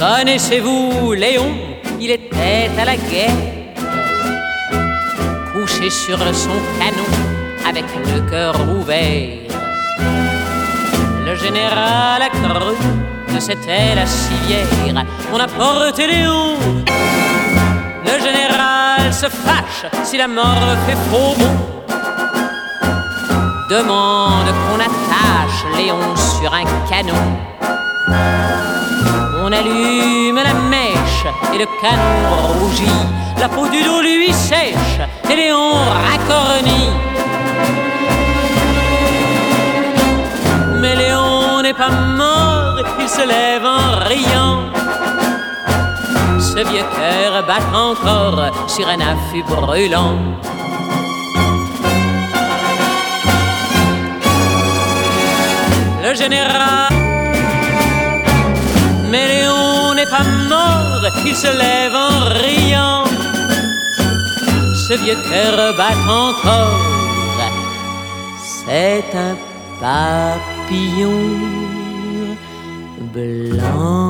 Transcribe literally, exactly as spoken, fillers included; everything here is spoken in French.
Connaissez-vous Léon? Il était à la guerre, couché sur son canon avec le cœur ouvert. Le général a cru que c'était la civière. On a porté Léon. Le général se fâche si la mort fait faux bon. Demande qu'on attache Léon sur un canon. On allume la mèche et le canon rougit. La peau du dos lui sèche et Léon racornit. Mais Léon n'est pas mort, il se lève en riant. Ce vieux cœur bat encore sur un affût brûlant. Le général, mais Léon n'est pas mort, il se lève en riant. Ce vieux cœur bat encore, c'est un papillon blanc.